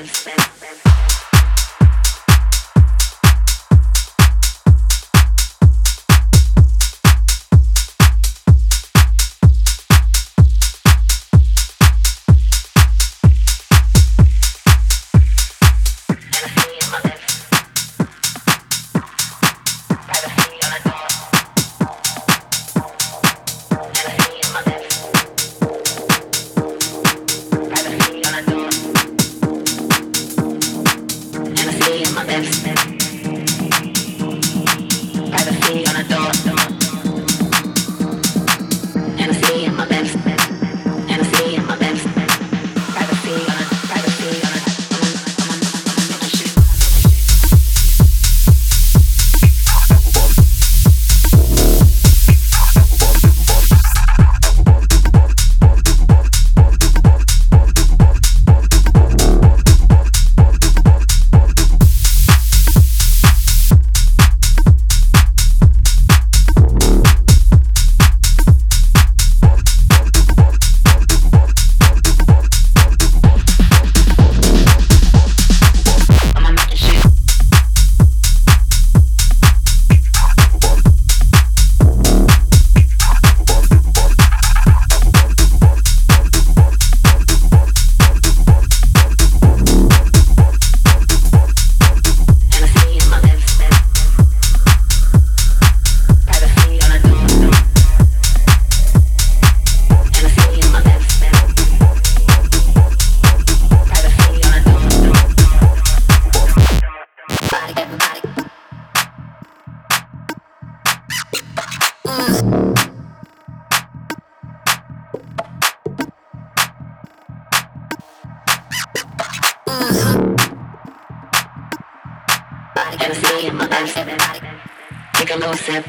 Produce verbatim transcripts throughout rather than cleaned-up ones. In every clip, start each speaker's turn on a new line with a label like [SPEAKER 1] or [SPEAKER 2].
[SPEAKER 1] Hennessy in my life. Take a little sip.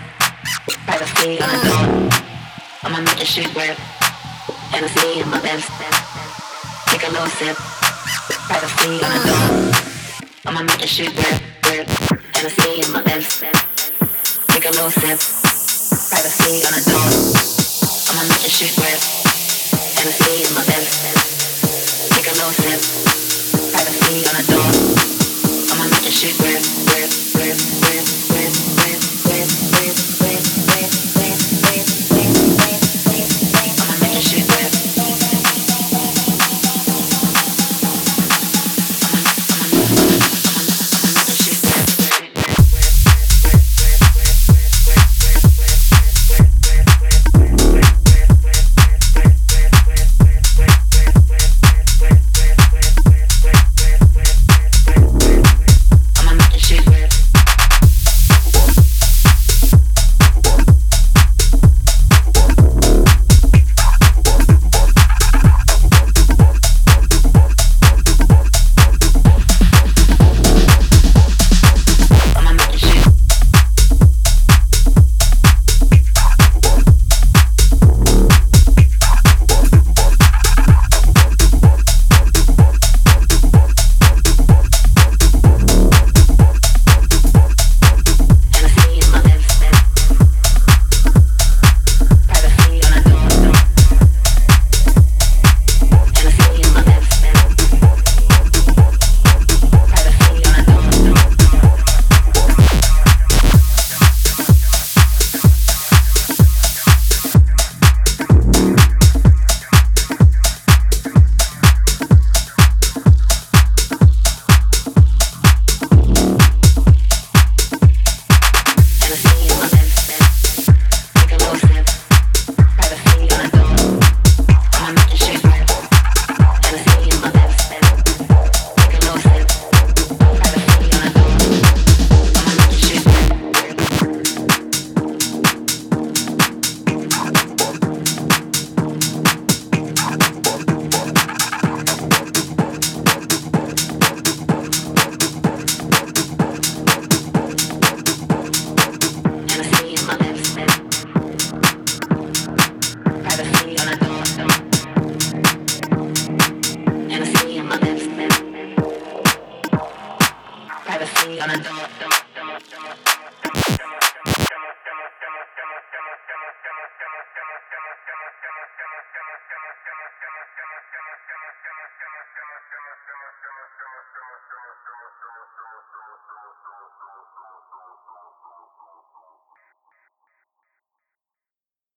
[SPEAKER 1] Privacy on the door. I'ma make this shit work. Hennessy in my lips. Take a little sip. Privacy on the door. I'ma make this shit work. Work. Hennessy in my lips. Take a little sip. Privacy on the door. I'ma make this shit work. Hennessy in my lips. Take a little sip. Privacy on the door. I'ma make this shit work. Work. Work. Work. Work. Work. Work. Work. Work. Work. Work. Work. I'ma make this shit work.